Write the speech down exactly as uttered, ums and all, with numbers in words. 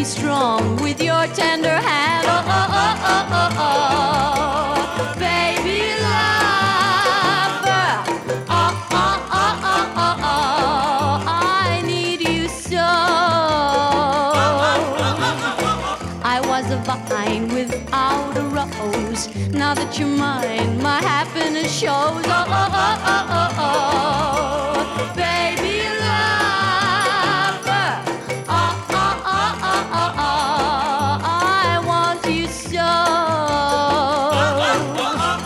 me strong with your tender hand. Oh, oh, oh, oh, oh, oh. Baby lover. Oh, oh, oh, oh, oh, oh. I need you so. I was a vine without a rose. Now that you're mine, my happiness shows. Oh, oh, oh, oh, oh, oh.